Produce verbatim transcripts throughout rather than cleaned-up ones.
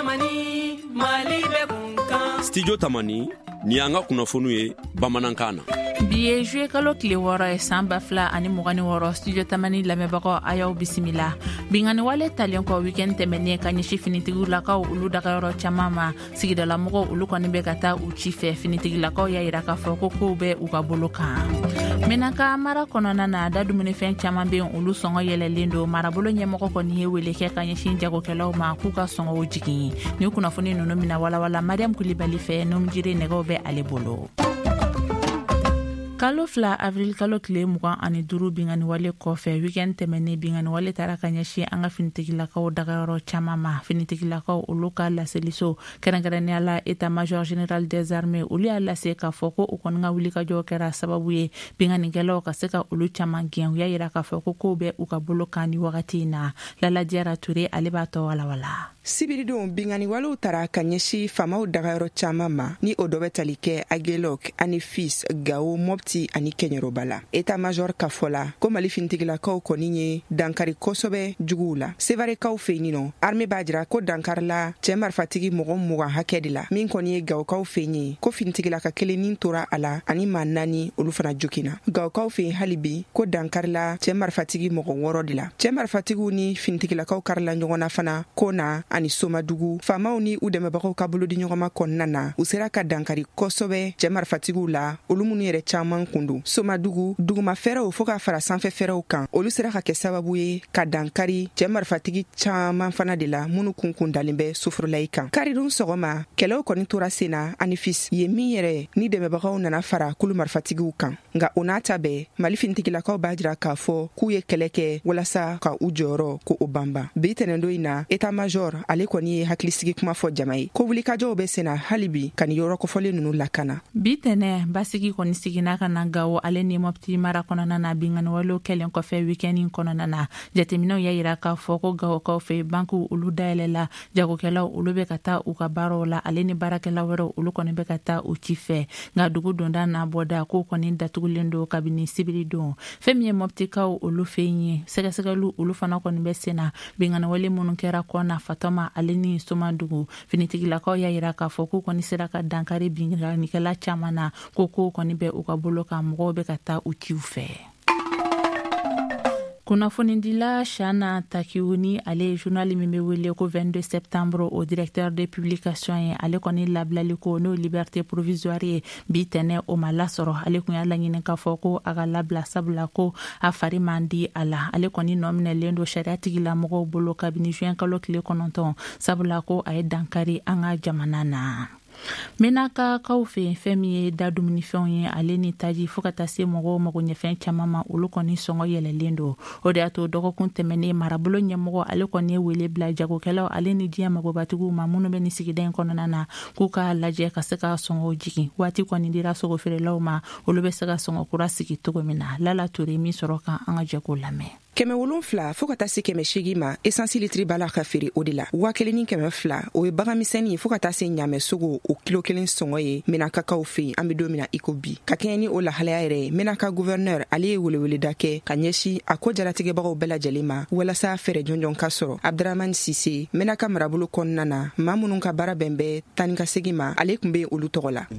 Tamani Mali be kunkan. Studio Tamani ni anga kunafunu ye bamanankan na. Bi ye juillet kalo tile wɔɔrɔ ye san ba fila ani mugan ni wɔɔrɔ Studio Tamani lamɛnbagaw a y'aw bisimila. Bingani wale talen kɔ weekend tɛmɛnen ka ɲɛsi finitigiw lakaw olu dagayɔrɔ caman ma sigidalamɔgɔw olu kɔni bɛ ka taa u ci fɛ finitigilakaw y'a yira k'a fɔ ko kow bɛ u ka bolo kan. Menaka mara kɔnɔna na da dumunifɛn caman bɛ yen olu sɔngɔ yɛlɛlen don marabolo ɲɛmɔgɔ kɔni ye wele kɛ ka ɲɛsin jagokɛlaw ma k'u ka sɔngɔw jigin. Ni kunnafoni ninnu mina walawala Mariam Kulibali fɛ nomjire nɛgɛw bɛ ale bolo. Kalo fila avril kalo tile mugan ani duru bingani wale kɔfɛ weekend tɛmɛnen bingani wale taara ka ɲɛsin an ka finitigilakaw dagayɔrɔ caman ma finitigilakaw olu ka laseliso kɛrɛnkɛrɛnnenya la état major général des armées olu y'a lase k'a fɔ ko u kɔni ka wulikajɔ kɛra sababu ye binganikɛlaw ka se ka olu caman gɛn u y'a yira k'a fɔ ko kow bɛ u ka bolo kan ni wagati in na Lala Diarra Touré ale b'a tɔ walawala. Sibiridenw bingani walew tara ka ɲɛsin famaw dagayɔrɔ caman ma ni o dɔ bɛ tali kɛ Aguelok ani Fils Gao Mopti ani Kɛɲɛrɔba la. État major ka fɔ la ko Mali finitigilakaw kɔni ye dankari kosɛbɛ juguw la. Sevarekaw fɛ yen nɔ armée b'a jira ko dankari la cɛ marifatigi mɔgɔ mugan hakɛ de la min kɔni ye Gawokaw fɛ yen ko finitigilaka kelen tora a la ani maa naani olu fana jokina. Gawokaw fɛ yen hali bi ko dankari la cɛ marifatigi mɔgɔ wɔɔrɔ de la. Cɛ marifatigiw ni finitigilakaw karila ɲɔgɔn na fana ko na ani Somadugu famaw ni u dɛmɛbagaw ka bolo di ɲɔgɔnma kɔnɔna na u sera ka dankari kosɛbɛ cɛ marifatigiw la olu minnu yɛrɛ caman kundu. Somadugu duguma fɛrɛw fo ka fara sanfɛ fɛrɛw kan olu sera ka kɛ sababu ye ka dankari cɛ marifatigi caman fana de la minnu kunkun dalen bɛ sofurulayi kan. Karidon sɔgɔma kɛlɛw kɔni tora sen na ani Fils ye min yɛrɛ ni dɛmɛbagaw nana fara kulu marifatigiw kan nka o n'a ta bɛɛ Mali finitigilakaw b'a jira k'a fɔ k'u ye kɛlɛ kɛ walasa ka u jɔyɔrɔ ko o banba. Bi tɛnɛndo in na état major ale kɔni ye hakilisigi kuma fɔ jama ye ko wulikajɔw bɛ sen na hali bi ka ni yɔrɔ kofɔlen ninnu lakana. Bi tɛnɛ basigi kɔni sigina ka na Gawo ale ni Mopti mara kɔnɔna na binganiwalew kɛlen kɔfɛ weekend kɔnɔna na jateminɛw y'a yira k'a fɔ ko Gawokaw fɛ bankiw olu dayɛlɛla jagokɛlaw olu bɛ ka taa u ka baaraw la ale ni baarakɛla wɛrɛw olu kɔni bɛ ka taa u ci fɛ nka dugu donda n'a bɔda ko kɔni datugulen don kabini sibiri don fɛn min ye Moptikaw olu fɛ yen ye sɛgɛsɛgɛliw olu fana kɔni bɛ sen na binganiwale minnu kɛra kɔna Fatɔma ale ni Somadugu finitigilakaw y'a yira k'a fɔ k'u kɔni sera ka dankari binganikɛla caman na ko kow kɔni bɛ u ka bolo kan mɔgɔw bɛ ka taa u ciw fɛ. Kunnafonidila Shana Takiuni ale journal min bɛ wele ko vingt-deux septembre au directeur de publication ye ale kɔni labilali ko n'o liberté provisoire ye bi tɛnɛ o ma lasɔrɔ ale kun y'a laɲini k'a fɔ ko a ka labila sabula ko a fari man di a la ale kɔni nɔ minɛlen don sariya tigilamɔgɔw bolo kabini juin kalo tile kɔnɔntɔn sabula ko a ye dankari an ka jamana na. Menaka kaw fɛ fɛn min ye da dumunifɛnw ye ale ni taji fo ka taa se mɔgɔw magoɲɛfɛn caman ma olu kɔni sɔngɔ yɛlɛlen don o de y'a to dɔgɔkun tɛmɛnen marabolo ɲɛmɔgɔ ale kɔni ye wele bila jagokɛlaw ale ni diɲɛ magobatigiw ma minnu bɛ ni sigida in kɔnɔna na k'u ka lajɛ ka se ka sɔngɔw jigin waati kɔni dira sogofeerelaw ma olu bɛ se ka sɔngɔ kura sigi cogo min na Lala Touré min sɔrɔ kan an ka jɛko lamɛn. Kɛmɛ wolonfila fo ka taa se kɛmɛ seegin ma esansi litiri bala ka feere o de la waa kelen ni kɛmɛ fila o ye baganmisɛnnin fo ka taa se ɲamɛ sogo o kilo kelen sɔngɔ ye menakakaw fɛ yen an bɛ don min na i ko bi ka kɛɲɛ ni o lahalaya yɛrɛ ye menaka gouverneur ale ye weleweleda kɛ ka ɲɛsin a ko jaratigɛbagaw bɛɛ lajɛlen ma walasa fɛɛrɛ jɔnjɔn ka sɔrɔ Abdraman Sise menaka marabolo kɔnɔna na maa minnu ka baara bɛn bɛ tani ka segin ma ale tun bɛ olu tɔgɔ la.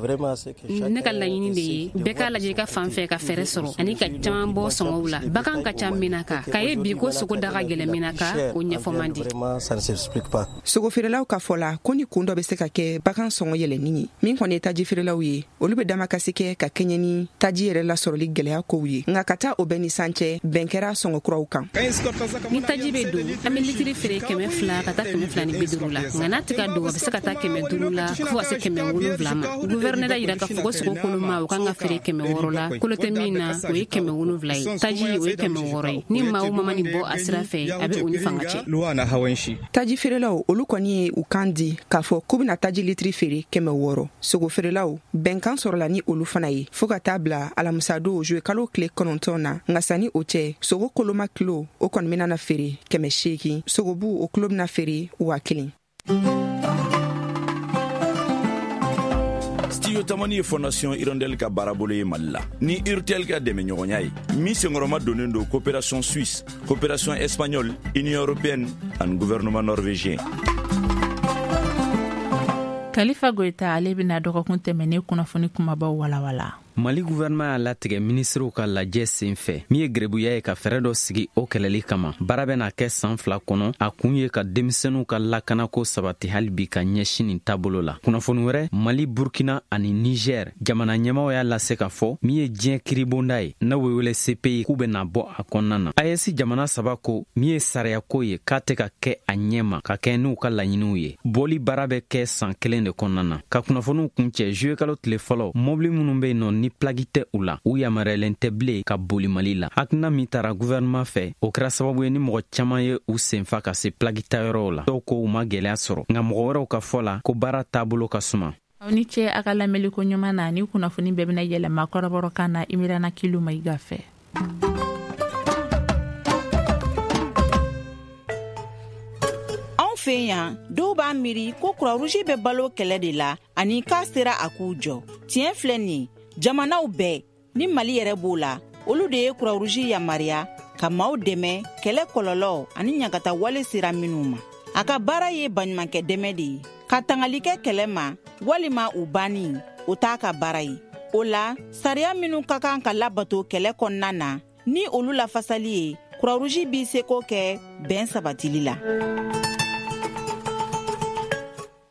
Ne ka laɲini de ye bɛɛ k'a lajɛ i ka fan fɛ ka fɛɛrɛ sɔrɔ ani ka caman bɔ sɔngɔw la bagan ka ca menaka ka ye bi ko sogo daga gɛlɛn menaka o ɲɛfɔ man di. Sogofeerelaw ka fɔ la ko ni kun dɔ bɛ se ka kɛ bagan sɔngɔ yɛlɛnni ye min kɔni ye taji feerelaw ye olu bɛ damakasi kɛ ka kɛɲɛ ni taji yɛrɛ lasɔrɔli gɛlɛya kow ye nka ka taa o bɛɛ ni san cɛ bɛn kɛra sɔngɔ kuraw kan. Ni taji bɛ don an bɛ litiri feere kɛmɛ fila ka taa kɛmɛ fila ni bi duuru la nka n'a tɛ ka don a bɛ se ka taa kɛmɛ duuru la fo ka se kɛmɛ wolonwula ma gouverneur y'a yira k'a fɔ ko sogo kolo ma o kan ka feere kɛmɛ wɔɔrɔ la kolo tɛ min na o ye kɛmɛ wolonwula ye taji o ye kɛmɛ wɔɔrɔ ye ni maa o maa ma nin bɔ a sira fɛ a bɛ o ni fanga cɛ. Taji feerelaw olu kɔni ye u kan di k'a fɔ k'u bɛna taji litiri feere kɛmɛ wɔɔrɔ sogo feerelaw bɛnkan sɔrɔla ni olu fana ye fo ka taa bila alamisadon juwe kalo tile kɔnɔntɔn na nka sanni o cɛ sogo koloma kilo o kɔni bɛna feere kɛmɛ seegin sogobu o kilo bɛna feere waa kelen. Studio Tamani ye fondation Hirondelle ka baarabolo ye Mali la ni Urtel ka dɛmɛ ɲɔgɔnya ye min senkɔrɔma donnen don coopération suisse coopération espagnole union européenne ani gouvernement norvégien. Kalifa Goita ale bena dɔgɔkun tɛmɛnen kunnafoni kumabaw walawala. Mali gouvernement a latigɛ ministrew ka lajɛ sen fɛ min ye gɛrɛbuya ye ka fɛrɛ dɔ sigi o kɛlɛli kama. Baara bɛna kɛ san fila kɔnɔ. A kun ye ka denmisɛnninw ka lakanako sabati hali bi ka ɲɛsin nin taabolo la. Kunnafoni wɛrɛ, Mali, Burkina ani Niger jamana ɲɛmaw y'a lase ka fɔ min ye diɲɛ kiribonda ye n'a bɛ wele C P I k'u bɛna bɔ a kɔnɔna na. A E S jamana saba ko min ye sariyako ye k'a tɛ ka kɛ a ɲɛma ka kɛ n'u ka laɲiniw ye. Bɔli baara bɛ kɛ san kelen de kɔnɔna na. Ka kunnafoniw kun cɛ juillet kalo tile fɔlɔ mobili minnu bɛ yen nɔ ni plagi tɛ u la u yamaruyalen tɛ bilen ka boli Mali la. Hakilina min taara gouvernement fɛ o kɛra sababu ye ni mɔgɔ caman ye u senfa ka se plagi tayɔrɔw la. Dɔw ko u ma gɛlɛya sɔrɔ nka mɔgɔ wɛrɛw ka fɔ la ko baara taabolo ka suma. Aw ni ce a ka lamɛnliko ɲuman na ni kunnafoni bɛɛ bɛna yɛlɛma kɔrɔbɔrɔ kan na Imirana Kilo Mayiga fɛ. Fɛ yan dɔw b'a miiri ko Croix-Rouge bɛ balo kɛlɛ de la ani k'a sera a k'u jɔ. Tiɲɛ filɛ nin jamanaw bɛɛ ni Mali yɛrɛ b'o la olu de ye Croix-Rouge yamaruya ka maaw dɛmɛ kɛlɛ kɔlɔlɔ ani ɲagata wale sera minnu ma. A ka baara ye baɲumankɛ dɛmɛ de ye. Ka tangali kɛ kɛlɛ ma walima u banni o t'a ka baara ye. O la sariya minnu ka kan ka labato kɛlɛ kɔnɔna na ni olu lafasali ye Croix-Rouge b'i seko kɛ bɛn sabatili la.